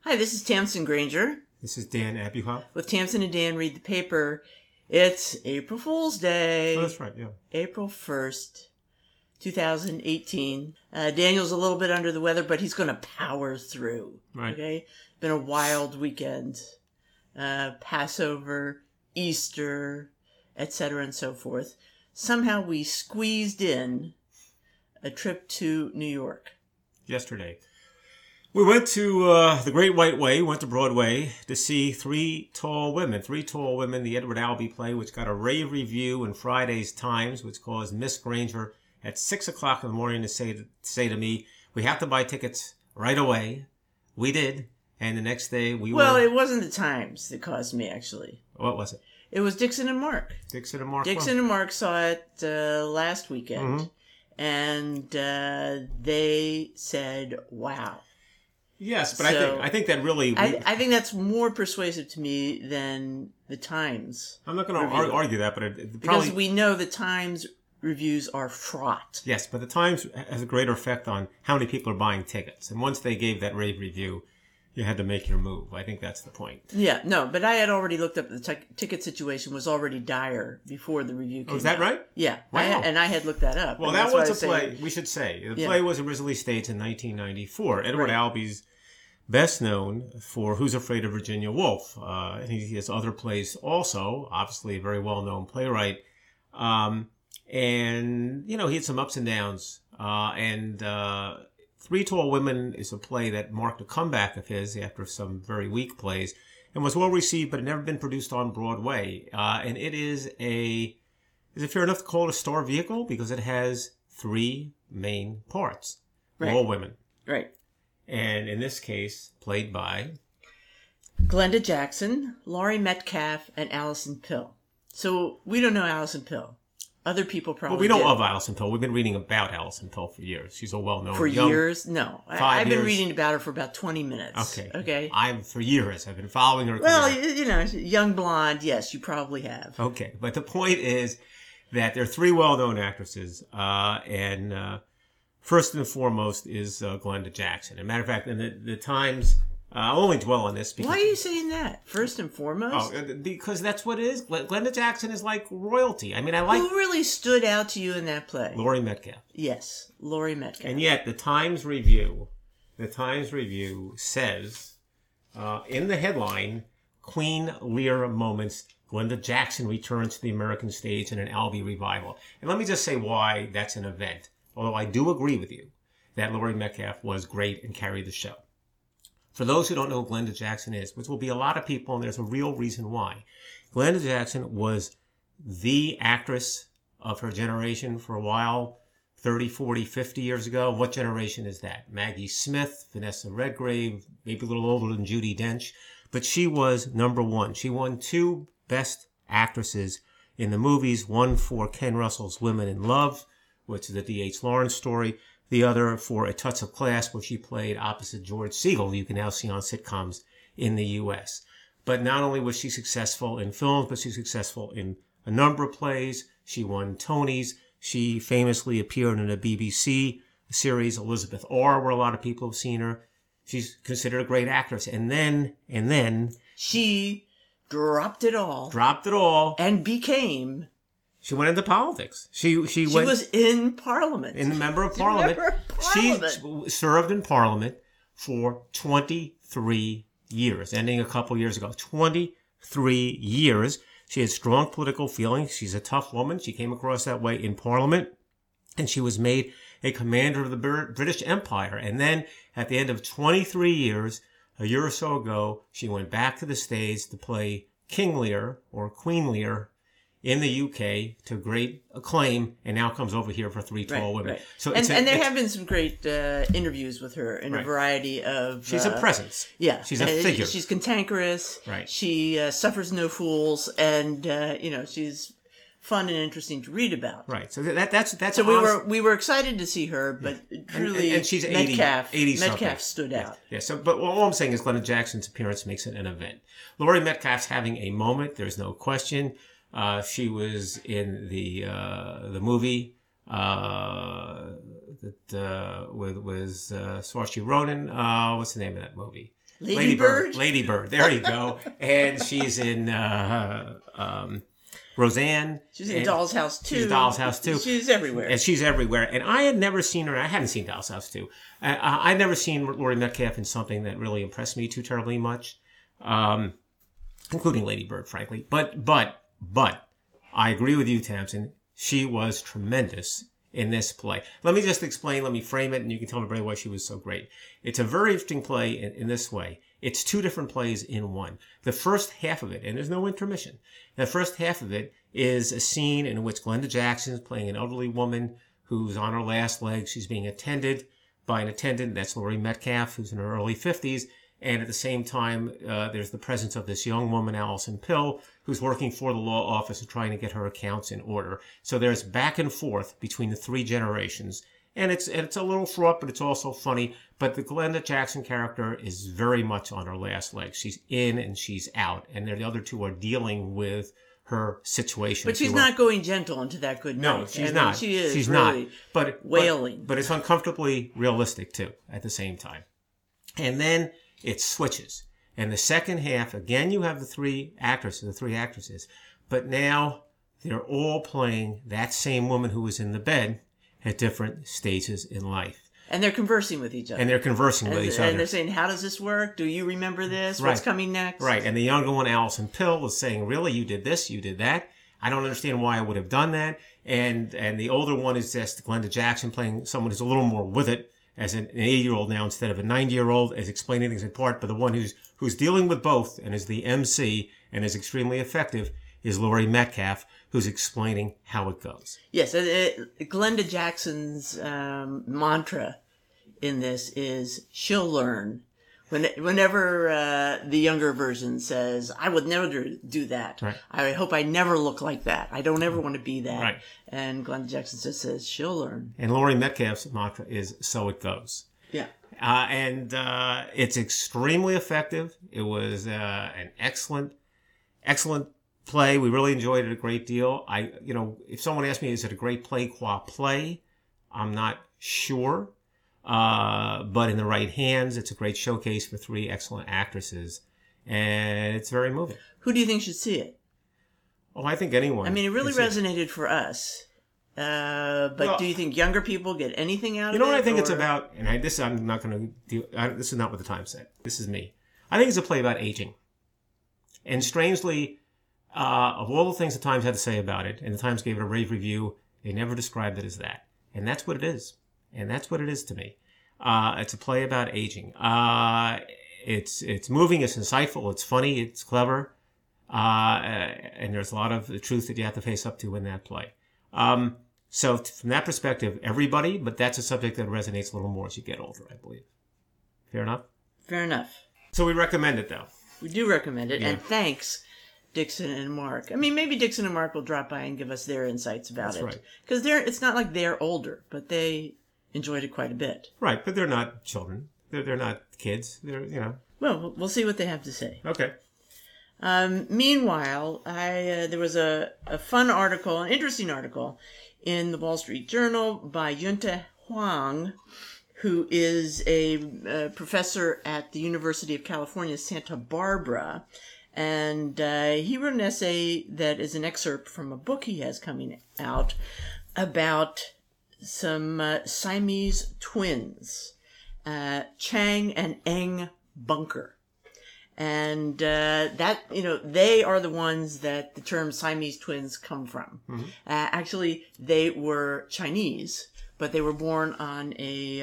Hi, this is Tamsin Granger. This is Dan Abuhoff. With Tamsin and Dan Read the Paper. It's April Fool's Day. Oh, that's right, yeah. April 1st, 2018. Daniel's a little bit under the weather, but he's going to power through. Right. Okay? Been a wild weekend. Passover, Easter, etc. and so forth. Somehow we squeezed in a trip to New York. Yesterday. We went to the Great White Way, went to Broadway to see Three Tall Women, the Edward Albee play, which got a rave review in Friday's Times, which caused Miss Granger at 6 o'clock in the morning to say to me, we have to buy tickets right away. We did. And the next day Well, it wasn't the Times that caused me, actually. What was it? It was Dixon and Mark. Dixon and Mark. Dixon and Mark saw it last weekend. Mm-hmm. And they said, wow. Yes, but So, I think that really... I think that's more persuasive to me than the Times. I'm not going to argue that, but it because we know the Times reviews are fraught. Yes, but the Times has a greater effect on how many people are buying tickets. And once they gave that rave review, you had to make your move. I think that's the point. Yeah, no, but I had already looked up the ticket situation was already dire before the review came out. Oh, is that right? Yeah. Wow. I had looked that up. Well, that was a play, we should say. The play was originally staged in 1994. Edward Albee's best known for Who's Afraid of Virginia Woolf. And he has other plays also, obviously a very well-known playwright. And, you know, he had some ups and downs. Three Tall Women is a play that marked a comeback of his after some very weak plays and was well received, but had never been produced on Broadway. And it is it fair enough to call it a star vehicle? Because it has three main parts. Right. All women. Right. And in this case, played by Glenda Jackson, Laurie Metcalf, and Alison Pill. So we don't know Alison Pill. Other people probably Well, we know of Alison Pill. We've been reading about Alison Pill for years. She's a well-known... For years? No. I've been reading about her for about 20 minutes. Okay. For years. I've been following her. Well, you know, young blonde, yes, you probably have. Okay. But the point is that there are three well-known actresses. First and foremost is Glenda Jackson. As a matter of fact, in the Times... I'll only dwell on this because... Why are you saying that? First and foremost? Oh, because that's what it is. Glenda Jackson is like royalty. I mean, Who really stood out to you in that play? Laurie Metcalf. Yes, Laurie Metcalf. And yet, the Times Review says, in the headline, Queen Lear moments, Glenda Jackson returns to the American stage in an Albee revival. And let me just say why that's an event. Although I do agree with you that Laurie Metcalf was great and carried the show. For those who don't know who Glenda Jackson is, which will be a lot of people, and there's a real reason why. Glenda Jackson was the actress of her generation for a while, 30, 40, 50 years ago. What generation is that? Maggie Smith, Vanessa Redgrave, maybe a little older than Judi Dench. But she was number one. She won 2 Best Actresses in the movies, one for Ken Russell's Women in Love, which is a D.H. Lawrence story. The other for A Touch of Class, where she played opposite George Segal, who you can now see on sitcoms in the U.S. But not only was she successful in films, but she's successful in a number of plays. She won Tonys. She famously appeared in a BBC series, Elizabeth R., where a lot of people have seen her. She's considered a great actress. And then... She dropped it all. And became... She went into politics. She was in Parliament. In the Member of Parliament. She served in Parliament for 23 years, ending a couple years ago. 23 years. She had strong political feelings. She's a tough woman. She came across that way in Parliament. And she was made a commander of the British Empire. And then, at the end of 23 years, a year or so ago, she went back to the States to play King Lear, or Queen Lear, in the UK to great acclaim, and now comes over here for Three Tall Women. Right. So there have been some great interviews with her in a variety of... She's a presence. Yeah. She's a figure. She's cantankerous. Right. She suffers no fools, and, she's fun and interesting to read about. Right. So that's so we were excited to see her, but truly and she's Metcalf 80 Metcalf stood out. Yeah. So, but all I'm saying is Glenda Jackson's appearance makes it an event. Laurie Metcalf's having a moment. There's no question. She was in the movie with Saoirse Ronan. What's the name of that movie? Lady Bird? Lady Bird. There you go. And she's in Roseanne. She's in Doll's House 2. She's Doll's House 2. She's everywhere. And she's everywhere. And I had never seen her. I hadn't seen Doll's House 2. I'd never seen Laurie Metcalf in something that really impressed me too terribly much, including Lady Bird, frankly. But I agree with you, Tamsin. She was tremendous in this play. Let me just explain. Let me frame it, and you can tell everybody why she was so great. It's a very interesting play in this way. It's two different plays in one. The first half of it, and there's no intermission, the first half of it is a scene in which Glenda Jackson is playing an elderly woman who's on her last legs. She's being attended by an attendant. That's Laurie Metcalf, who's in her early 50s. And at the same time, there's the presence of this young woman, Allison Pill, who's working for the law office and trying to get her accounts in order. So there's back and forth between the three generations. And it's a little fraught, but it's also funny. But the Glenda Jackson character is very much on her last legs. She's in and she's out. And the other two are dealing with her situation. But she's not going gentle into that good night. No, she's not. She is she's really not. wailing. But it's uncomfortably realistic, too, at the same time. And then it switches. And the second half, again, you have the three actresses. But now they're all playing that same woman who was in the bed at different stages in life. And they're conversing with each other. And they're saying, how does this work? Do you remember this? Right. What's coming next? Right. And the younger one, Allison Pill, is saying, really, you did this, you did that. I don't understand why I would have done that. And the older one is just Glenda Jackson playing someone who's a little more with it, as an 80-year-old now instead of a 90-year-old, is explaining things in part. But the one who's dealing with both and is the MC and is extremely effective is Laurie Metcalf, who's explaining how it goes. Yes, Glenda Jackson's mantra in this is she'll learn. Whenever the younger version says, I would never do that. Right. I hope I never look like that. I don't ever want to be that. Right. And Glenda Jackson just says, she'll learn. And Laurie Metcalf's mantra is, so it goes. Yeah. And it's extremely effective. It was an excellent play. We really enjoyed it a great deal. If someone asked me, is it a great play qua play? I'm not sure. But in the right hands, it's a great showcase for three excellent actresses. And it's very moving. Who do you think should see it? Oh, I think anyone. I mean, it really resonated for us. But do you think younger people get anything out of it? You know what I think it's about? And I'm not going to do. This is not what the Times said. This is me. I think it's a play about aging. And strangely, of all the things the Times had to say about it, and the Times gave it a rave review, they never described it as that. And that's what it is. And that's what it is to me. It's a play about aging. It's moving, it's insightful, it's funny, it's clever. And there's a lot of the truth that you have to face up to in that play. So from that perspective, everybody, but that's a subject that resonates a little more as you get older, I believe. Fair enough? Fair enough. So we recommend it, though. We do recommend it. Yeah. And thanks, Dixon and Mark. I mean, maybe Dixon and Mark will drop by and give us their insights about That's it. right. Because it's not like they're older, but they enjoyed it quite a bit. Right, but they're not children. They're not kids. Well, we'll see what they have to say. Okay. Meanwhile, there was a fun article, an interesting article, in the Wall Street Journal by Yunta Huang, who is a professor at the University of California, Santa Barbara. And he wrote an essay that is an excerpt from a book he has coming out about some Siamese twins, Chang and Eng Bunker. And they are the ones that the term Siamese twins come from. Mm-hmm. Actually, they were Chinese, but they were born on a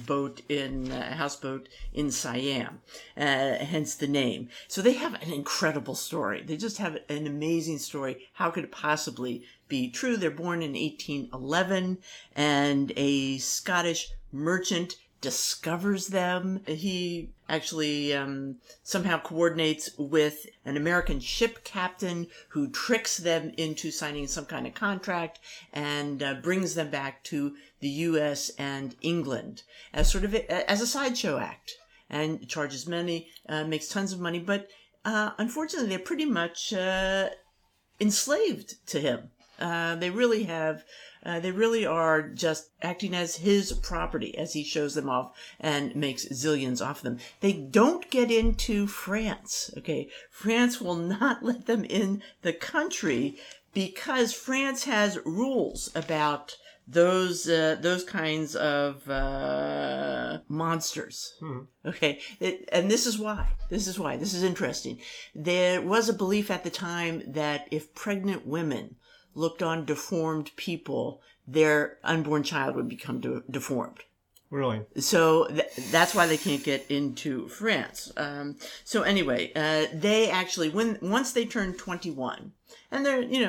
houseboat in Siam, hence the name. So they have an incredible story. They just have an amazing story. How could it possibly be true? They're born in 1811, and a Scottish merchant discovers them. He actually somehow coordinates with an American ship captain who tricks them into signing some kind of contract and brings them back to the U.S. and England as sort of as a sideshow act, and charges money, makes tons of money, but unfortunately they're pretty much enslaved to him. They really have They really are just acting as his property as he shows them off and makes zillions off them. They don't get into France, okay? France will not let them in the country because France has rules about those kinds of monsters. Okay, and this is why. This is interesting. There was a belief at the time that if pregnant women looked on deformed people, their unborn child would become deformed. Really? So that's why they can't get into France. So anyway, they actually, once they turn 21, and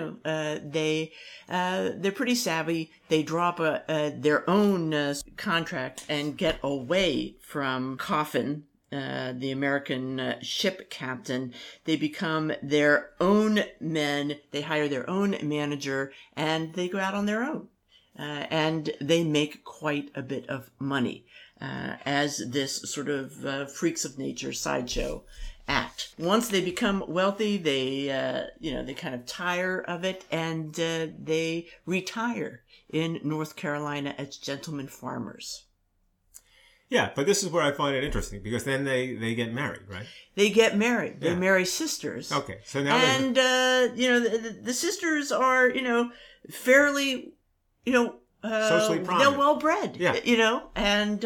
they're pretty savvy. They drop their own contract and get away from Coffin, the American ship captain. They become their own men. They hire their own manager, and they go out on their own. And they make quite a bit of money as this sort of freaks of nature sideshow act. Once they become wealthy, they kind of tire of it, and they retire in North Carolina as gentlemen farmers. Yeah, but this is where I find it interesting, because then they get married, right? They get married. They Yeah. marry sisters. Okay, so now And, the sisters are, fairly, socially prominent. they're well bred, Yeah. and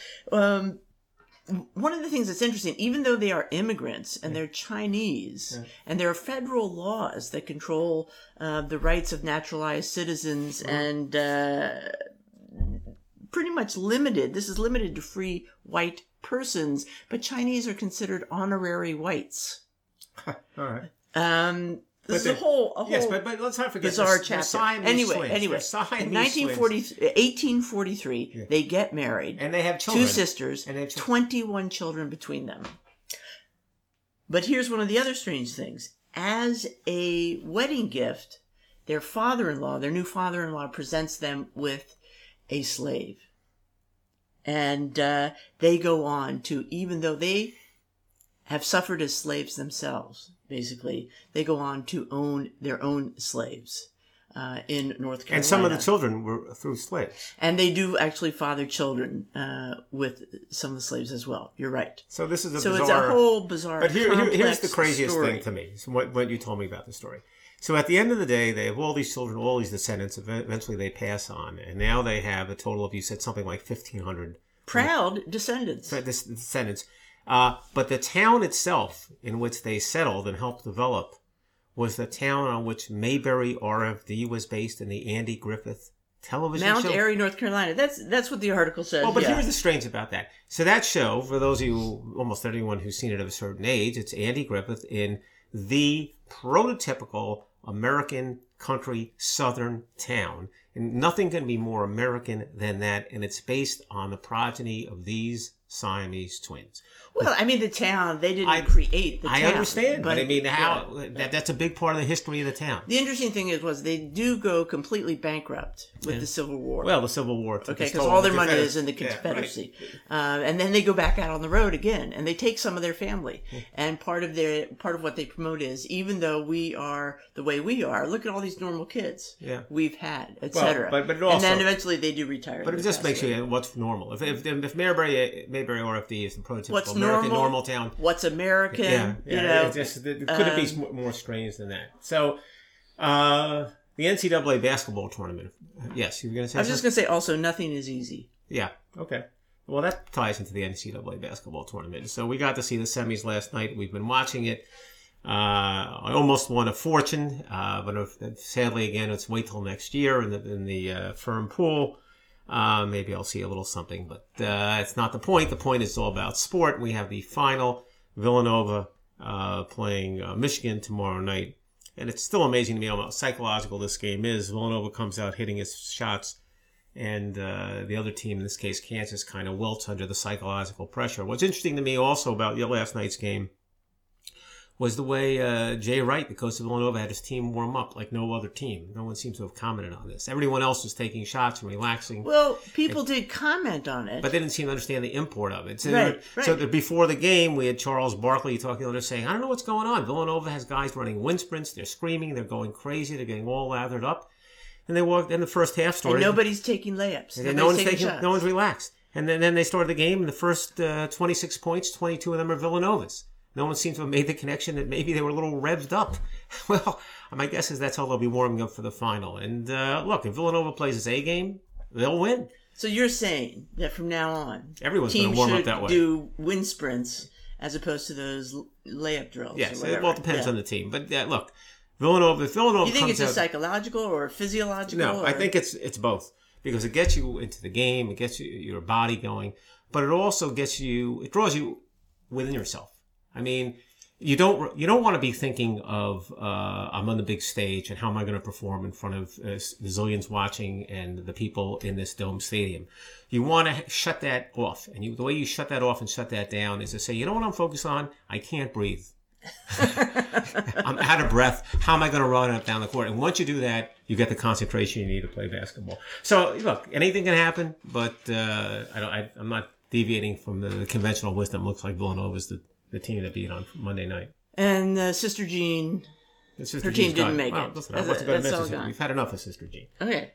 one of the things that's interesting, even though they are immigrants and they're Chinese, and there are federal laws that control the rights of naturalized citizens, and pretty much limited. This is limited to free white persons, but Chinese are considered honorary whites. All right. This is a whole yes, but let's not forget bizarre the chapter. Siamese twins. Anyway, They're Siamese in twins. 1843, they get married. And they have children. Two sisters, And they have children. 21 children between them. But here's one of the other strange things. As a wedding gift, their new father-in-law presents them with a slave. And they go on to, even though they have suffered as slaves themselves, basically, they go on to own their own slaves in North Carolina. And some of the children were through slaves. And they do actually father children with some of the slaves as well. You're right. So this is a So bizarre... it's a whole bizarre, But here's complex the craziest story. thing to me, so what you told me about the story. So at the end of the day, they have all these children, all these descendants. Eventually they pass on. And now they have a total of, you said, something like 1,500 Proud descendants. descendants. But the town itself in which they settled and helped develop was the town on which Mayberry RFD was based in the Andy Griffith television Mount show. Airy, North Carolina. That's what the article says. Well, but yeah. here's the strange about that. So that show, for those of you, almost everyone who's seen it of a certain age, it's Andy Griffith in the prototypical American country southern town. And nothing can be more American than that. And it's based on the progeny of these Siamese twins. Well, I mean, the town, they didn't create the town. I understand, but I mean, yeah. that's a big part of the history of the town. The interesting thing was they do go completely bankrupt with the Civil War. Well, the Civil War. Okay, because all their money is in the Confederacy. Yeah, and then they go back out on the road again, and they take some of their family. And part of what they promote is, even though we are the way we are, look at all these normal kids we've had, etc. But it also, and then eventually they do retire. But it just makes you what's normal. If Mayberry RFD is the prototypical what's American normal town, what's American? Could it be more strange than that? So, the NCAA basketball tournament. Yes, you were going to say. I was just going to say also, nothing is easy. Yeah. Okay. Well, that ties into the NCAA basketball tournament. So we got to see the semis last night. We've been watching it. I almost won a fortune, but sadly, again, let's wait till next year in the firm pool. Maybe I'll see a little something, but it's not the point. The point is it's all about sport. We have the final, Villanova playing Michigan tomorrow night. And it's still amazing to me how psychological this game is. Villanova comes out hitting his shots, and the other team, in this case Kansas, kind of wilts under the psychological pressure. What's interesting to me also about last night's game was the way Jay Wright, the coach of Villanova, had his team warm up like no other team. No one seems to have commented on this. Everyone else was taking shots and relaxing. Well, people did comment on it. But they didn't seem to understand the import of it. So, right. So before the game, we had Charles Barkley talking to others saying, I don't know what's going on. Villanova has guys running wind sprints. They're screaming. They're going crazy. They're getting all lathered up. And they walked in the first half started. And nobody's taking layups. And no one's relaxed. And then they started the game, and the first 26 points, 22 of them are Villanova's. No one seems to have made the connection that maybe they were a little revved up. Well, my guess is that's how they'll be warming up for the final. And look, if Villanova plays its A game, they'll win. So you're saying that from now on, everyone's going to warm up that way. Teams should do wind sprints as opposed to those layup drills. Yes, or well, it depends on the team. But look, Villanova. You think it's just psychological or physiological? No, I think it's both, because it gets you into the game, it gets your body going, but it also draws you within yourself. I mean, you don't want to be thinking of I'm on the big stage and how am I going to perform in front of the zillions watching and the people in this dome stadium. You want to shut that off, and the way you shut that off and shut that down is to say, you know what I'm focused on? I can't breathe. I'm out of breath. How am I going to run up down the court? And once you do that, you get the concentration you need to play basketball. So look, anything can happen, but I'm not deviating from the conventional wisdom. Looks like Villanova's the team that beat on Monday night. And Sister Jean, her team didn't make it. Listen, I wasn't going to mention it. We've had enough of Sister Jean. Okay.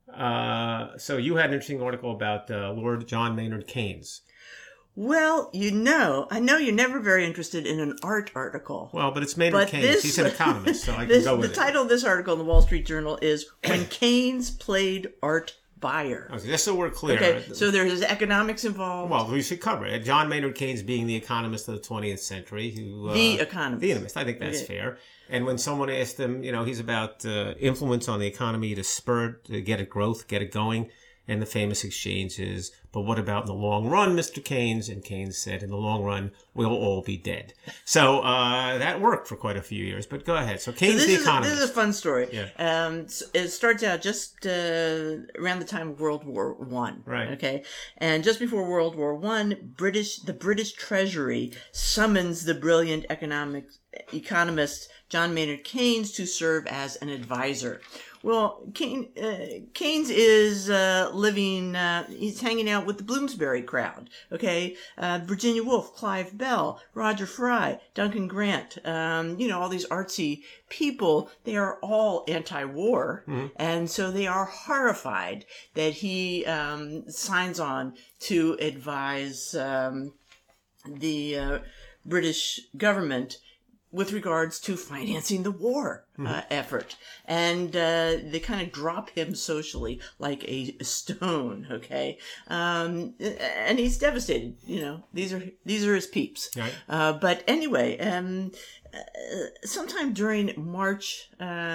So you had an interesting article about Lord John Maynard Keynes. Well, I know you're never very interested in an art article. Well, but it's Maynard Keynes. He's an economist, so I can go with it. The title of this article in the Wall Street Journal is When Keynes Played Art Buyer. Okay, just so we're clear. Okay, so there's economics involved. Well, we should cover it. John Maynard Keynes being the economist of the 20th century. The economist. I think that's fair. And when someone asked him, he's about influence on the economy to get it growth, get it going. And the famous exchange is, but what about in the long run, Mr. Keynes? And Keynes said, in the long run, we'll all be dead. So that worked for quite a few years. But go ahead. So Keynes, the economist. This is a fun story. Yeah. It starts out just around the time of World War One. Right. Okay. And just before World War One, the British Treasury summons the brilliant economist John Maynard Keynes to serve as an advisor. Well, Keynes is living, he's hanging out with the Bloomsbury crowd, okay? Virginia Woolf, Clive Bell, Roger Fry, Duncan Grant, all these artsy people, they are all anti-war, and so they are horrified that he signs on to advise the British government with regards to financing the war effort. And they kind of drop him socially like a stone, okay? And he's devastated, These are his peeps. Right. But anyway, sometime during March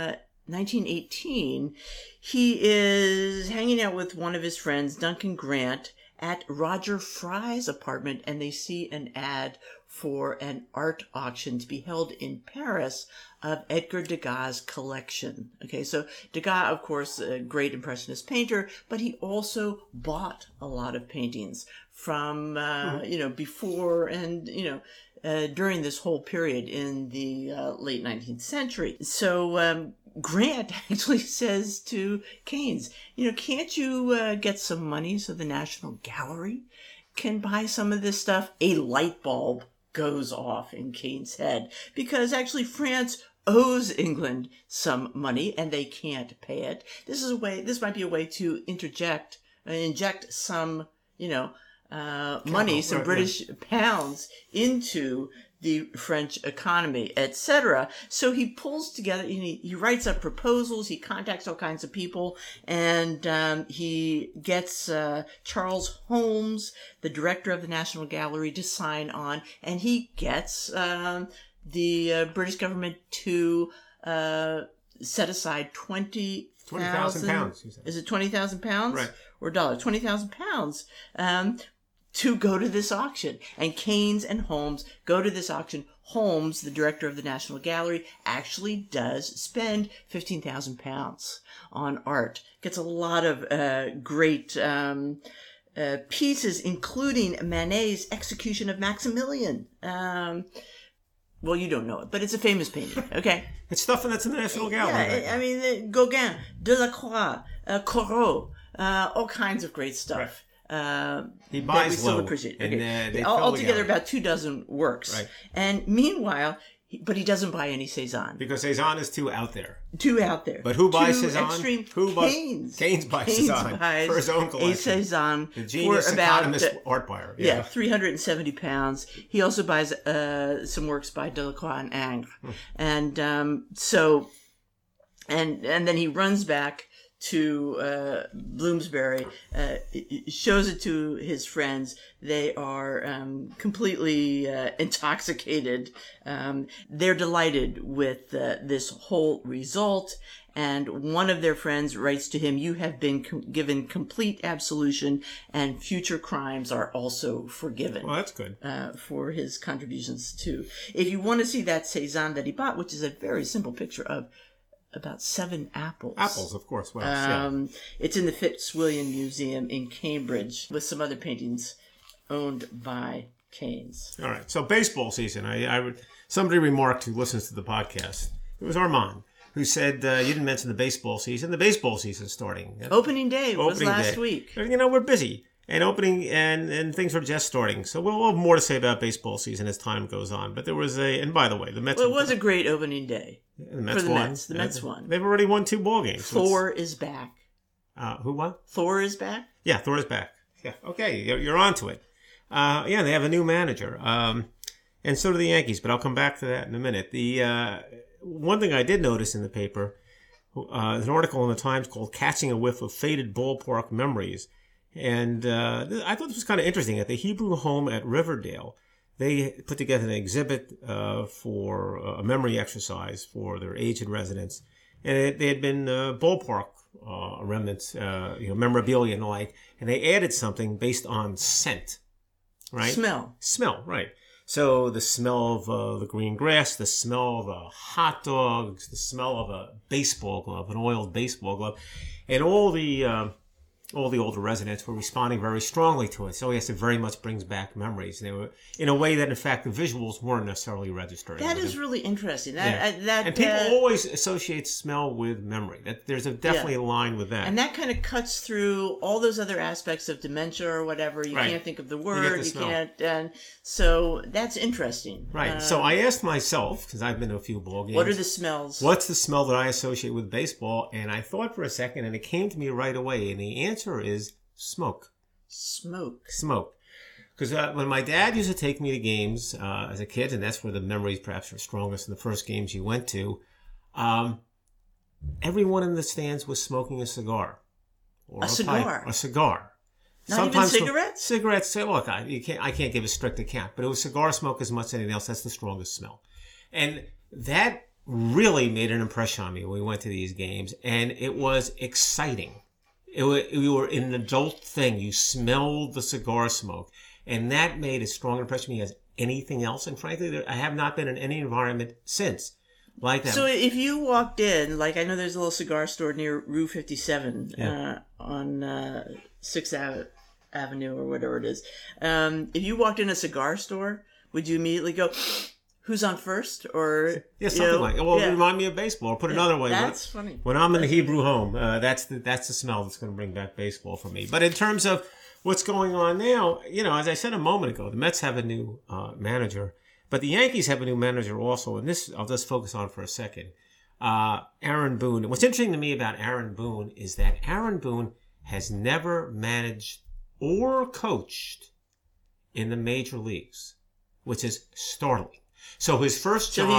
1918, he is hanging out with one of his friends, Duncan Grant, at Roger Fry's apartment, and they see an ad for an art auction to be held in Paris of Edgar Degas' collection. Okay, so Degas, of course, a great Impressionist painter, but he also bought a lot of paintings from, before and, during this whole period in the late 19th century. So Grant actually says to Keynes, can't you get some money so the National Gallery can buy some of this stuff? A light bulb goes off in Keynes' head, because actually France owes England some money and they can't pay it. This might be a way to inject some, money, some British pounds into the French economy, etc. So he pulls together, he writes up proposals, he contacts all kinds of people, and he gets Charles Holmes, the director of the National Gallery, to sign on, and he gets the British government to set aside 20,000 pounds. Is it 20,000 pounds? Right. Or dollars? 20,000 pounds. To go to this auction. And Keynes and Holmes go to this auction. Holmes, the director of the National Gallery, actually does spend 15,000 pounds on art. Gets a lot of great pieces, including Manet's Execution of Maximilian. Well, you don't know it, but it's a famous painting, okay? It's stuff that's in the National Gallery. Yeah, right? I mean, Gauguin, Delacroix, Corot, all kinds of great stuff. Right. He buys we still low, appreciate. And okay. they Altogether about 24 works. Right. And meanwhile, But he doesn't buy any Cezanne. Because Cezanne is too out there. Too out there. But who buys Too Cezanne? Extreme. Who buys Keynes. Keynes buys Cezanne for his own collection. A Cezanne The genius for about economist art buyer. yeah, 370 pounds. He also buys some works by Delacroix and Ingres, and and then he runs back to Bloomsbury, shows it to his friends. They are completely intoxicated. They're delighted with this whole result. And one of their friends writes to him, "You have been given complete absolution, and future crimes are also forgiven." Well, that's good. For his contributions too. If you want to see that Cezanne that he bought, which is a very simple picture of about 7 apples. Apples, of course. Well, yeah. It's in the Fitzwilliam Museum in Cambridge with some other paintings owned by Keynes. All right. So baseball season. Somebody remarked who listens to the podcast. It was Armand who said, you didn't mention the baseball season. The baseball season's starting. Opening day was last week. You know, we're busy. And opening and things are just starting. So we'll have more to say about baseball season as time goes on. But there was and by the way, the Mets... Well, it was a great opening day. The Mets won. The Mets won. They've already won 2 ball games. Thor is back. Who won? Thor is back? Yeah, Thor is back. Yeah, okay, you're on to it. Yeah, they have a new manager. And so do the Yankees, but I'll come back to that in a minute. The one thing I did notice in the paper, an article in the Times called "Catching a Whiff of Faded Ballpark Memories." And I thought this was kind of interesting. At the Hebrew home at Riverdale, they put together an exhibit for a memory exercise for their aged residents. And they had been ballpark remnants, memorabilia and the like. And they added something based on scent, right? Smell, right. So the smell of the green grass, the smell of hot dogs, the smell of a baseball glove, an oiled baseball glove. And all the older residents were responding very strongly to it. So yes, it very much brings back memories. They were in a way that, in fact, the visuals weren't necessarily registering. That is really interesting. And people always associate smell with memory. There's definitely a line with that. And that kind of cuts through all those other aspects of dementia or whatever. You can't think of the word. You can't. And so that's interesting. Right. So I asked myself, because I've been to a few ball games. What are the smells? What's the smell that I associate with baseball? And I thought for a second, and it came to me right away. And the answer is smoke. Smoke. Because when my dad used to take me to games as a kid, and that's where the memories perhaps are strongest in the first games you went to, everyone in the stands was smoking a cigar. Or a cigar? Pipe, a cigar. Not sometimes even cigarettes? Cigarettes, look, I can't give a strict account, but it was cigar smoke as much as anything else. That's the strongest smell. And that really made an impression on me when we went to these games, and it was exciting. You were in an adult thing. You smelled the cigar smoke. And that made a strong impression on me as anything else. And frankly, I have not been in any environment since like that. So if you walked in, like I know there's a little cigar store near Rue 57 on 6th Avenue or whatever it is. If you walked in a cigar store, would you immediately go... Who's on first? Or something like that. Well, it remind me of baseball. Or put another way. That's funny. When I'm in the Hebrew home, that's the smell that's going to bring back baseball for me. But in terms of what's going on now, as I said a moment ago, the Mets have a new manager, but the Yankees have a new manager also. And this I'll just focus on for a second. Aaron Boone. And what's interesting to me about Aaron Boone is that Aaron Boone has never managed or coached in the major leagues, which is startling. So his first job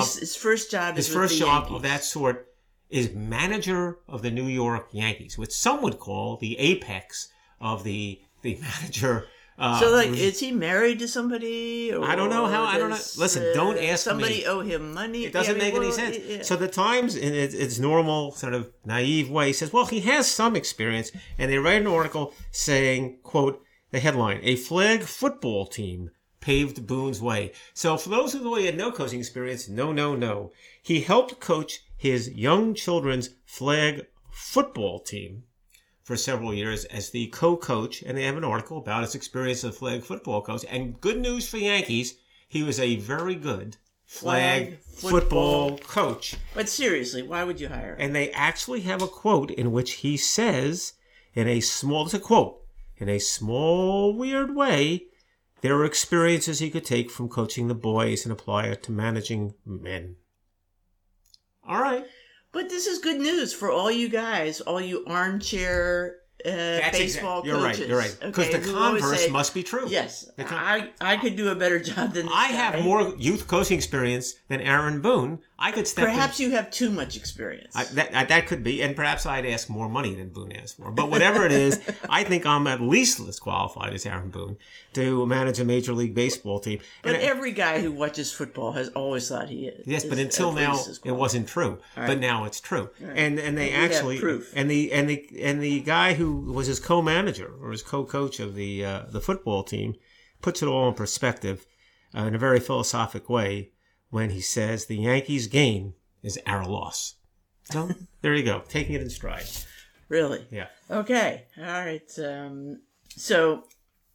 of that sort is manager of the New York Yankees, which some would call the apex of the manager. Is he married to somebody? Or I don't know how. I don't know. Listen, don't ask somebody me. Somebody owe him money. It doesn't make any sense. Yeah. So the Times, in its normal sort of naive way, says, well, he has some experience, and they write an article saying, quote, the headline: "A flag football team paved Boone's way." So for those who know he had no coaching experience, no. He helped coach his young children's flag football team for several years as the co-coach, and they have an article about his experience as a flag football coach. And good news for Yankees, he was a very good flag football coach. But seriously, why would you hire him? And they actually have a quote in which he says, in a small weird way, There were experiences he could take from coaching the boys and apply it to managing men. All right. But this is good news for all you guys, all you armchair baseball coaches. You're right. Because the converse must be true. Yes. I could do a better job than this I guy. have more youth coaching experience than Aaron Boone. I could step Perhaps you have too much experience. That could be. And perhaps I'd ask more money than Boone asked for. But whatever it is, I think I'm at least as qualified as Aaron Boone to manage a Major League Baseball team. But every guy who watches football has always thought he is. Yes, but until now it wasn't true. Right. But now it's true. Right. And they actually and the guy who was his co-manager or his co-coach of the football team puts it all in perspective in a very philosophic way when he says the Yankees' gain is our loss. So there you go, taking it in stride. Really? Yeah. Okay. All right. So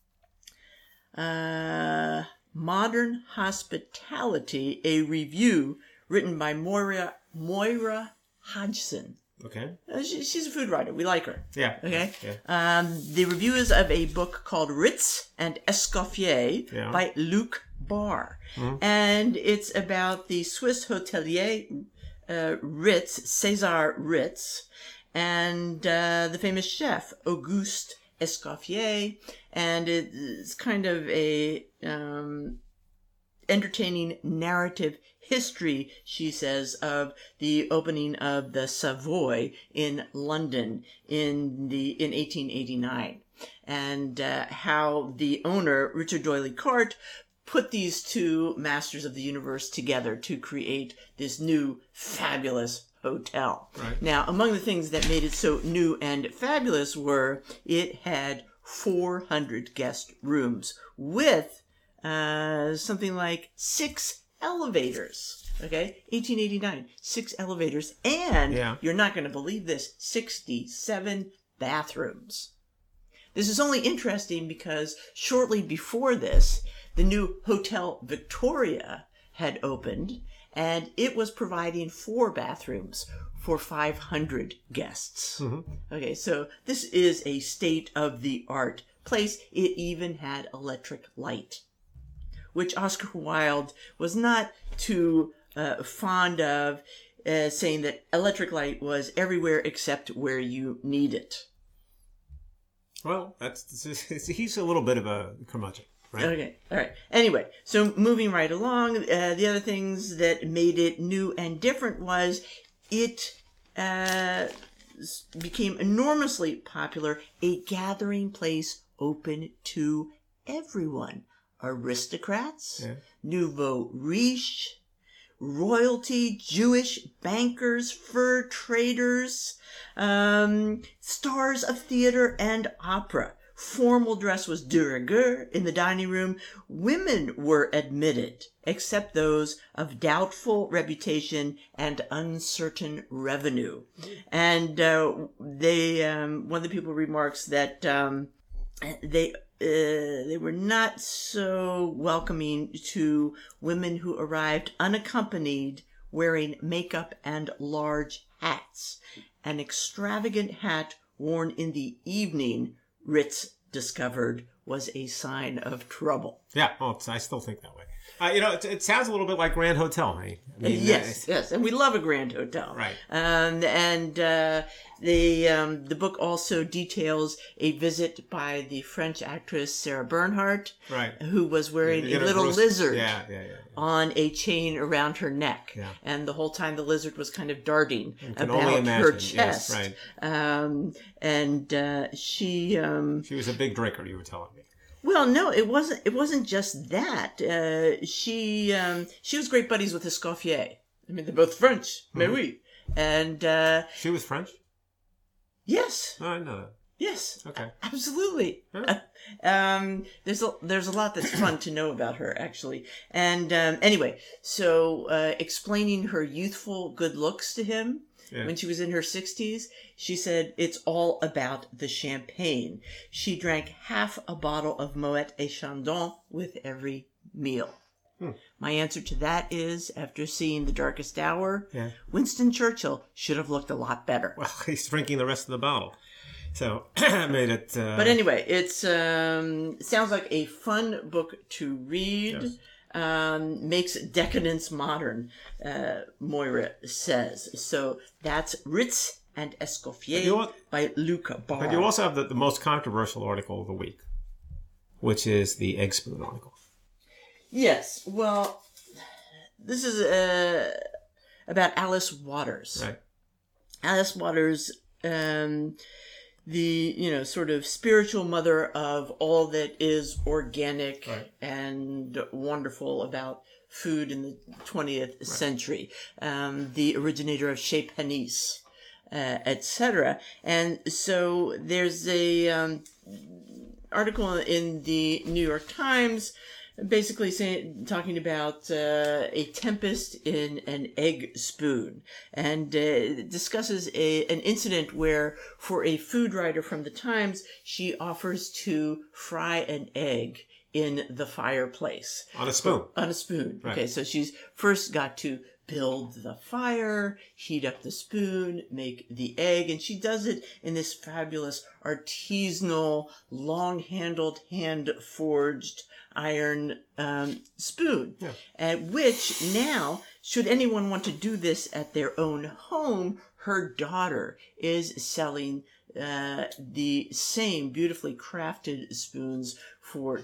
Modern Hospitality, a review written by Moira Hodgson. Okay. She's a food writer. We like her. Yeah. Okay. Yeah. The review is of a book called Ritz and Escoffier by Luc Barr. Mm-hmm. And it's about the Swiss hotelier Ritz, César Ritz, and the famous chef Auguste Escoffier. And it's kind of a entertaining narrative history, she says, of the opening of the Savoy in London in 1889, and how the owner, Richard D'Oyly Carte, put these two masters of the universe together to create this new fabulous hotel. Right. Now, among the things that made it so new and fabulous were it had 400 guest rooms with something like 6 elevators. Okay, 1889, 6 elevators, and you're not going to believe this, 67 bathrooms. This is only interesting because shortly before this, the new Hotel Victoria had opened, and it was providing 4 bathrooms for 500 guests. Mm-hmm. Okay, so this is a state-of-the-art place. It even had electric light, which Oscar Wilde was not too fond of, saying that electric light was everywhere except where you need it. Well, he's a little bit of a curmudgeon, right? Okay, all right. Anyway, so moving right along, the other things that made it new and different was it became enormously popular, a gathering place open to everyone. Aristocrats, nouveau riche, royalty, Jewish bankers, fur traders, stars of theater and opera. Formal dress was de rigueur in the dining room. Women were admitted, except those of doubtful reputation and uncertain revenue. And one of the people remarks that they were not so welcoming to women who arrived unaccompanied, wearing makeup and large hats. An extravagant hat worn in the evening, Ritz discovered, was a sign of trouble. Yeah, well, I still think that way. It sounds a little bit like Grand Hotel, right? I mean, yes, and we love a Grand Hotel, right? The book also details a visit by the French actress Sarah Bernhardt, right, who was wearing a little lizard on a chain around her neck, and the whole time the lizard was kind of darting about her chest. Yes, right. She was a big drinker, you were telling me. Well, no, it wasn't. It wasn't just that. She was great buddies with Escoffier. I mean, they're both French, mais oui. And she was French. Yes. Oh, I know that. Yes. Okay. Absolutely. Huh? There's a lot that's fun to know about her, actually. And anyway, so explaining her youthful good looks to him. Yeah. When she was in her 60s, she said, it's all about the champagne. She drank half a bottle of Moet et Chandon with every meal. My answer to that is, after seeing The Darkest Hour, Winston Churchill should have looked a lot better. Well, he's drinking the rest of the bottle. So I made it. But anyway, it's sounds like a fun book to read. Yes. Makes decadence modern, Moira says. So that's Ritz and Escoffier by Luc Barr. But you also have the most controversial article of the week, which is the egg spoon article. Yes. Well, this is about Alice Waters. Right. Alice Waters, the sort of spiritual mother of all that is organic and wonderful about food in the 20th century, the originator of Chez Panisse, etc. And so there's a article in the New York Times basically talking about a tempest in an egg spoon, and discusses an incident where, for a food writer from the Times, she offers to fry an egg in the fireplace. On a spoon. On a spoon. Right. Okay, so she's first got to build the fire, heat up the spoon, make the egg, and she does it in this fabulous artisanal, long-handled, hand-forged iron spoon. Yeah. At which now, should anyone want to do this at their own home, her daughter is selling the same beautifully crafted spoons for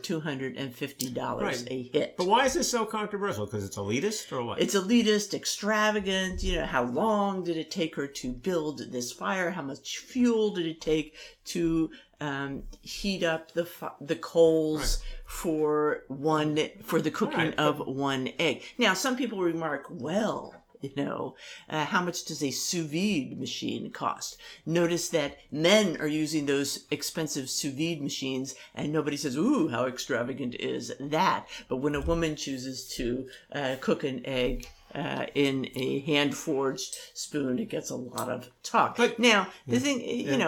$250 a hit. But why is this so controversial? Because it's elitist or what? It's elitist, extravagant. How long did it take her to build this fire? How much fuel did it take to heat up the coals for the cooking of one egg? Now, some people remark, well, how much does a sous vide machine cost? Notice that men are using those expensive sous vide machines, and nobody says, ooh, how extravagant is that? But when a woman chooses to cook an egg in a hand-forged spoon, it gets a lot of talk. But now, the thing,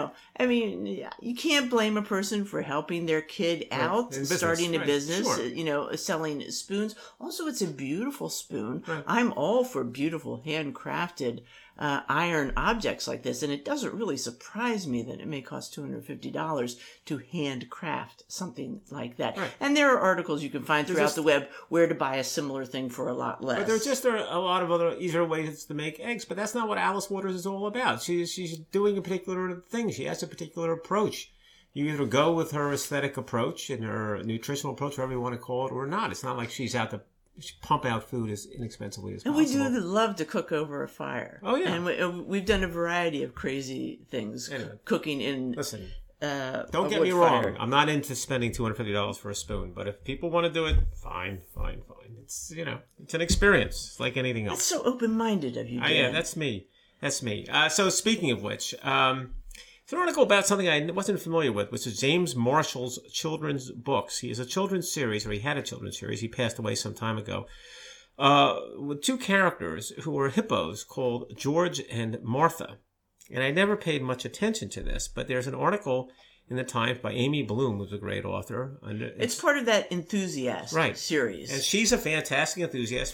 you can't blame a person for helping their kid out, starting a business, sure. Selling spoons. Also, it's a beautiful spoon. Right. I'm all for beautiful, handcrafted iron objects like this, and it doesn't really surprise me that it may cost $250 to handcraft something like that. Right. And there are articles you can find throughout the web where to buy a similar thing for a lot less. But there are a lot of other easier ways to make eggs, but that's not what Alice Waters is all about. She's doing a particular thing. She has a particular approach. You either go with her aesthetic approach and her nutritional approach, whatever you want to call it, or not. It's not like she's out to pump out food as inexpensively as possible. And we do love to cook over a fire. Oh, yeah. And we've done a variety of crazy things. Anyway, cooking in... Listen, don't get me wrong. Fire. I'm not into spending $250 for a spoon, but if people want to do it, fine. It's, it's an experience. It's like anything else. That's so open-minded of you, Dan. Yeah, that's me. So speaking of which... it's an article about something I wasn't familiar with, which is James Marshall's children's books. He has a children's series, or he had a children's series. He passed away some time ago. With two characters who were hippos called George and Martha. And I never paid much attention to this, but there's an article in the Times by Amy Bloom, who's a great author. It's part of that enthusiast series. And she's a fantastic enthusiast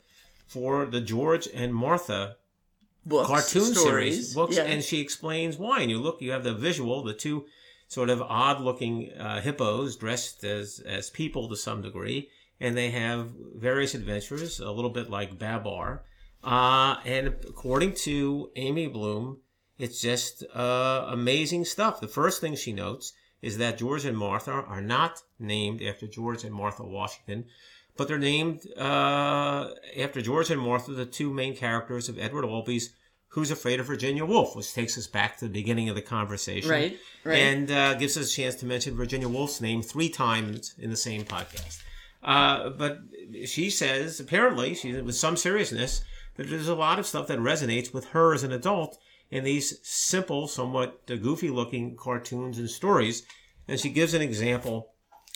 for the George and Martha cartoon series books, and she explains why. And you have the visual, the two sort of odd-looking hippos dressed as people to some degree, and they have various adventures, a little bit like Babar. And according to Amy Bloom, it's just amazing stuff. The first thing she notes is that George and Martha are not named after George and Martha Washington, but they're named after George and Martha, the two main characters of Edward Albee's Who's Afraid of Virginia Woolf, which takes us back to the beginning of the conversation. Right. And gives us a chance to mention Virginia Woolf's name 3 times in the same podcast. But she says, apparently, with some seriousness, that there's a lot of stuff that resonates with her as an adult in these simple, somewhat goofy-looking cartoons and stories. And she gives an example,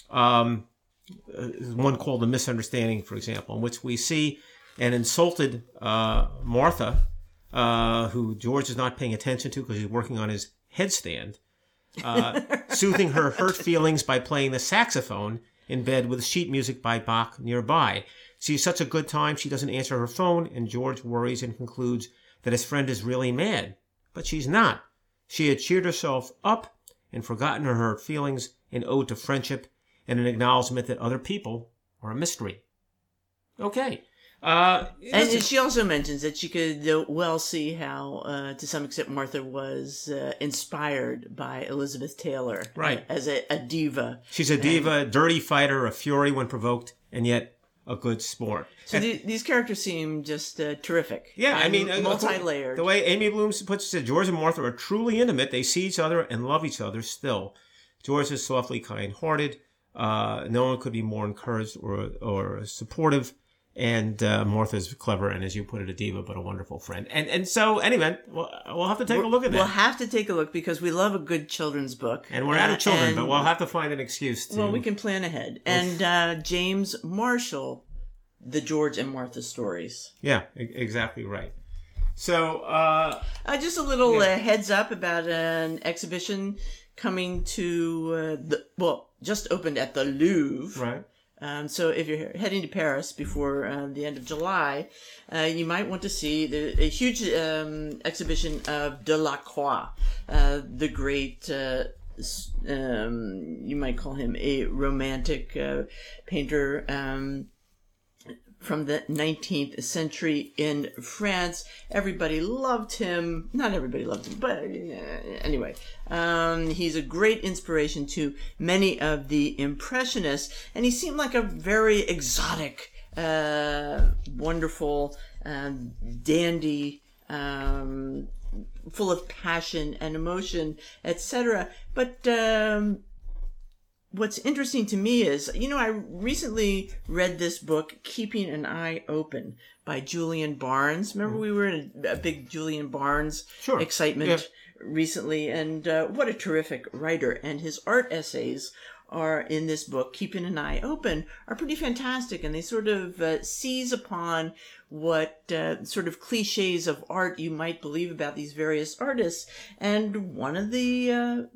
one called The Misunderstanding, for example, in which we see an insulted Martha, who George is not paying attention to because he's working on his headstand, soothing her hurt feelings by playing the saxophone in bed with sheet music by Bach nearby. She's such a good time, she doesn't answer her phone, and George worries and concludes that his friend is really mad. But she's not. She had cheered herself up and forgotten her feelings, an ode to friendship, and an acknowledgement that other people are a mystery. Okay. And she also mentions that she could well see how, to some extent, Martha was inspired by Elizabeth Taylor. Right. As a diva. She's a diva, a dirty fighter, a fury when provoked, and yet a good sport. So these characters seem just terrific. Yeah, I mean, multi-layered. The way Amy Bloom puts it, George and Martha are truly intimate. They see each other and love each other still. George is softly kind-hearted. No one could be more encouraged or supportive. And Martha's clever, and as you put it, a diva, but a wonderful friend. And so, anyway, we'll have to take a look at that. We'll have to take a look because we love a good children's book. And we're out of children, but we'll have to find an excuse to... Well, we can plan ahead. And James Marshall, The George and Martha Stories. Yeah, exactly right. So... just a little heads up about an exhibition coming to... just opened at the Louvre. Right. So if you're heading to Paris before the end of July, you might want to see a huge exhibition of Delacroix, the great, you might call him a romantic painter from the 19th century in France. Everybody loved him. Not everybody loved him, but anyway. He's a great inspiration to many of the Impressionists, and he seemed like a very exotic, wonderful, dandy, full of passion and emotion, etc. But what's interesting to me is, I recently read this book, Keeping an Eye Open, by Julian Barnes. Remember we were in a big Julian Barnes excitement recently, and what a terrific writer. And his art essays are in this book, Keeping an Eye Open, are pretty fantastic, and they sort of seize upon what sort of cliches of art you might believe about these various artists. And one of the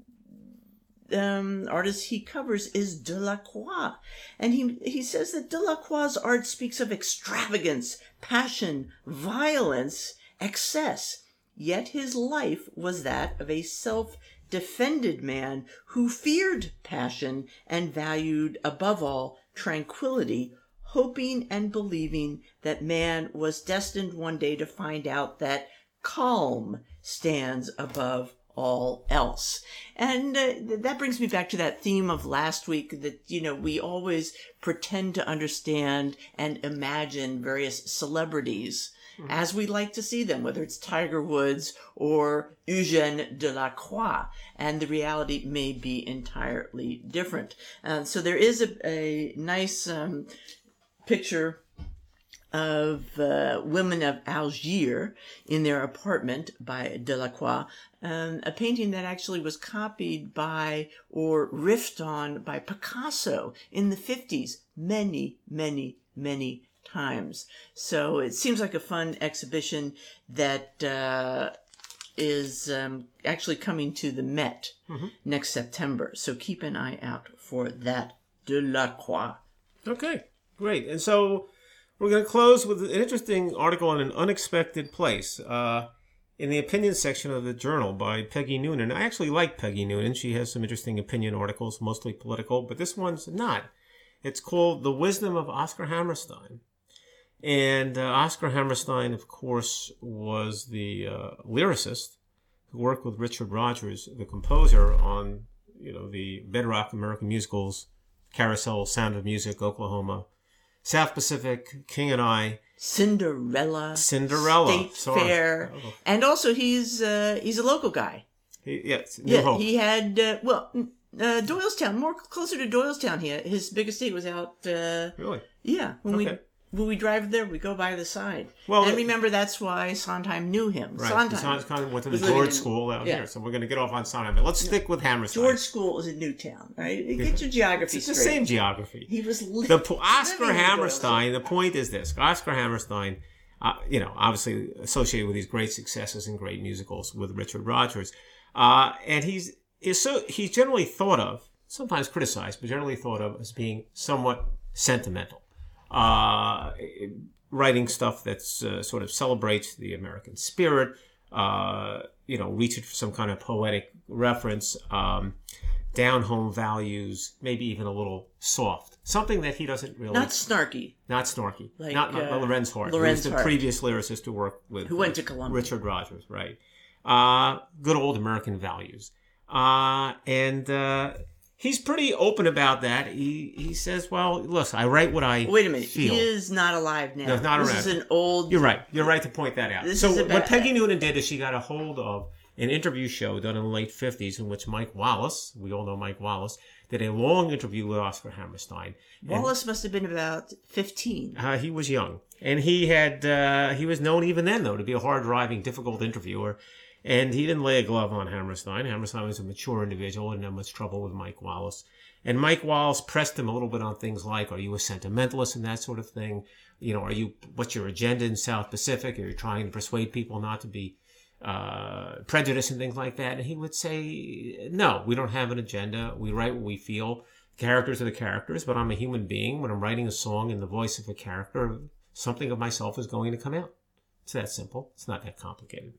artist he covers is Delacroix, and he says that Delacroix's art speaks of extravagance, passion, violence, excess, yet his life was that of a self-defended man who feared passion and valued above all tranquility, hoping and believing that man was destined one day to find out that calm stands above all else. And that brings me back to that theme of last week that, we always pretend to understand and imagine various celebrities as we like to see them, whether it's Tiger Woods or Eugène Delacroix, and the reality may be entirely different. So there is a nice picture of women of Algiers in their apartment by Delacroix, a painting that actually was copied by or riffed on by Picasso in the 50s many, many, many times. So it seems like a fun exhibition that is actually coming to the Met next September. So keep an eye out for that. Delacroix. Okay, great. And so we're going to close with an interesting article in an unexpected place. In the opinion section of the Journal by Peggy Noonan. I actually like Peggy Noonan. She has some interesting opinion articles, mostly political, but this one's not. It's called The Wisdom of Oscar Hammerstein. And Oscar Hammerstein, of course, was the lyricist who worked with Richard Rodgers, the composer, on the bedrock American musicals, Carousel, Sound of Music, Oklahoma, South Pacific, King and I, Cinderella, State Fair, and also he's a local guy. New Hope. He had Doylestown, more closer to Doylestown. His biggest estate was out. Really? Yeah. When we drive there, we go by the side. Well, and remember, that's why Sondheim knew him. Right. Sondheim went to the George School out here, so we're going to get off on Sondheim. But let's stick with Hammerstein. George School is in Newtown, right? Get your geography straight. It's the same geography. He was Oscar Hammerstein. The point is this: Oscar Hammerstein, obviously associated with these great successes and great musicals with Richard Rodgers, and he's generally thought of, sometimes criticized, but generally thought of as being somewhat sentimental. Writing stuff that's sort of celebrates the American spirit, reaching for some kind of poetic reference, down home values, maybe even a little soft. Something that he doesn't really... Not snarky. Not snarky. Like, not Lorenz Hart. Lorenz who's the Hart. previous lyricist to work with... Who went to Columbia. Richard Rodgers, right. Good old American values. And he's pretty open about that. He says, well, listen, I write what I Wait a minute. feel. He is not alive now. No, not this around. Is an old... You're right. You're right to point that out. This So is what Peggy Noonan did is she got a hold of an interview show done in the late 50s in which Mike Wallace, we all know Mike Wallace, did a long interview with Oscar Hammerstein. Wallace must have been about 15. He was young. And he was known even then, though, to be a hard-driving, difficult interviewer. And he didn't lay a glove on Hammerstein. Hammerstein was a mature individual, didn't have much trouble with Mike Wallace. And Mike Wallace pressed him a little bit on things like, are you a sentimentalist and that sort of thing? What's your agenda in South Pacific? Are you trying to persuade people not to be prejudiced and things like that? And he would say, no, we don't have an agenda. We write what we feel. Characters are the characters, but I'm a human being. When I'm writing a song in the voice of a character, something of myself is going to come out. It's that simple. It's not that complicated.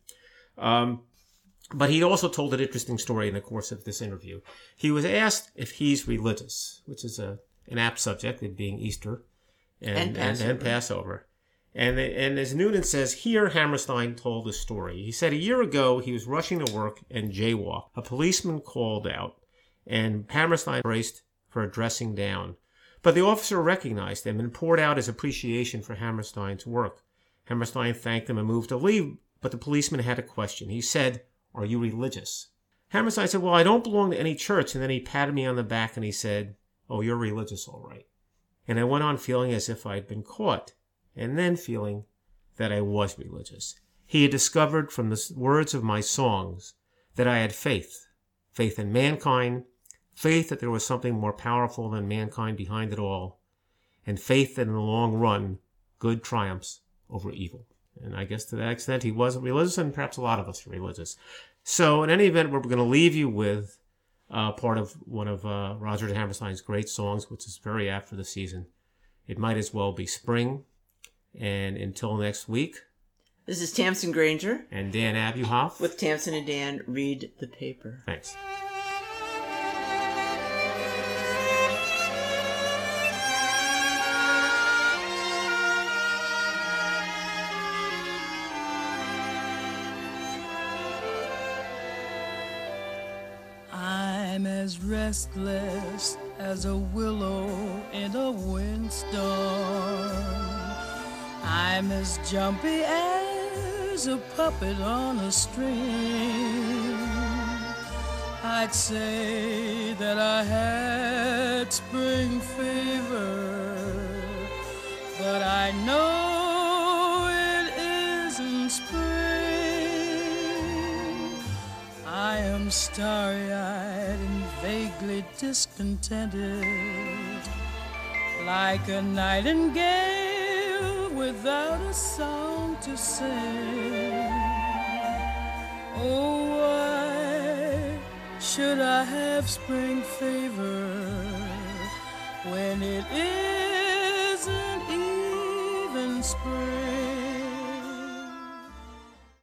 But he also told an interesting story in the course of this interview. He was asked if he's religious, which is an apt subject, it being Easter and Passover. And as Noonan says, here Hammerstein told the story. He said a year ago he was rushing to work and jaywalked. A policeman called out, and Hammerstein braced for a dressing down. But the officer recognized him and poured out his appreciation for Hammerstein's work. Hammerstein thanked him and moved to leave, but the policeman had a question. He said, are you religious? Hammerstein said, well, I don't belong to any church. And then he patted me on the back and he said, oh, you're religious, all right. And I went on feeling as if I'd been caught, and then feeling that I was religious. He had discovered from the words of my songs that I had faith in mankind, faith that there was something more powerful than mankind behind it all, and faith that in the long run, good triumphs over evil. And I guess to that extent, he was religious, and perhaps a lot of us are religious. So in any event, we're going to leave you with part of one of Roger Hammerstein's great songs, which is very apt for the season. It might as well be spring. And until next week, this is Tamsin Granger and Dan Abuhoff. With Tamsin and Dan Read the Paper. Thanks. I'm as restless as a willow in a windstorm. I'm as jumpy as a puppet on a string. I'd say that I had spring fever, but I know it isn't spring. I am starry-eyed and vaguely discontented, like a nightingale without a song to sing. Oh, why should I have spring fever when it isn't even spring?